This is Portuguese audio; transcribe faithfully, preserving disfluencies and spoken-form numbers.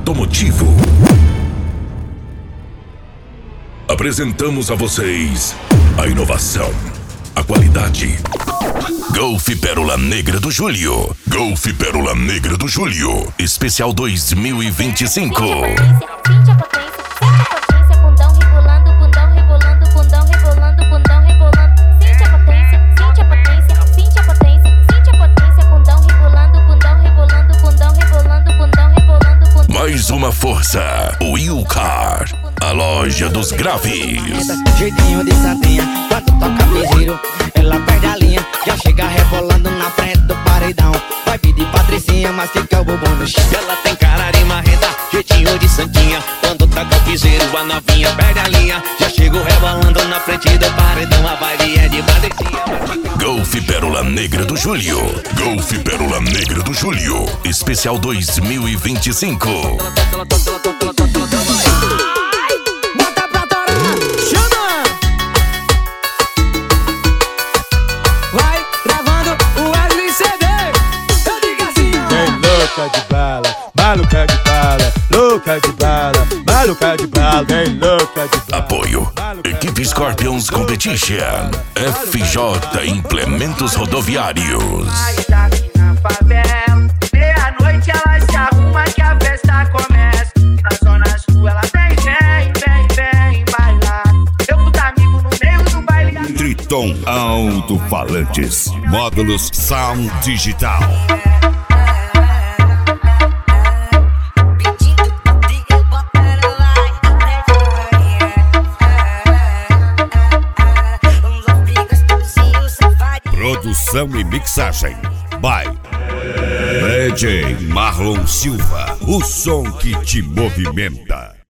automotivo. Apresentamos a vocês a inovação, a qualidade. Golf Pérola Negra do Júlio. Golf Pérola Negra do Júlio. Especial dois mil e vinte e cinco. Mais uma força, Wilcar, a loja dos graves. Jeitinho de santinha, quando toca piseiro, ela perde a linha, já chega rebolando na frente do paredão. Vai pedir patricinha, mas fica o bumbum no chão. Ela tem cara de marreta, jeitinho de santinha, quando toca piseiro, a novinha perde a linha, já chega rebolando na frente do paredão. A vibe é de patricinha. Golf Pérola Negra do Júlio. Golf Pérola Negra do Júlio. Especial dois mil e vinte e cinco. Bota pra torar, chama! Vai gravando o Wesley C D. Eu digo assim, ó. Vem louca de bala, maluca de bala, louca de bala, maluca de bala, vem louca de bala. Apoio Equipe Scorpions Competition. F J Implementos Rodoviários. Tá aqui na favela, meia-noite ela se arruma que a festa começa. Na zona sul ela vem, vem, vem, vem bailar. Eu com os amigos no meio do baile. Triton Alto-Falantes. Módulos Sound Digital. Produção e mixagem by D J Marlon Silva, o som que te movimenta.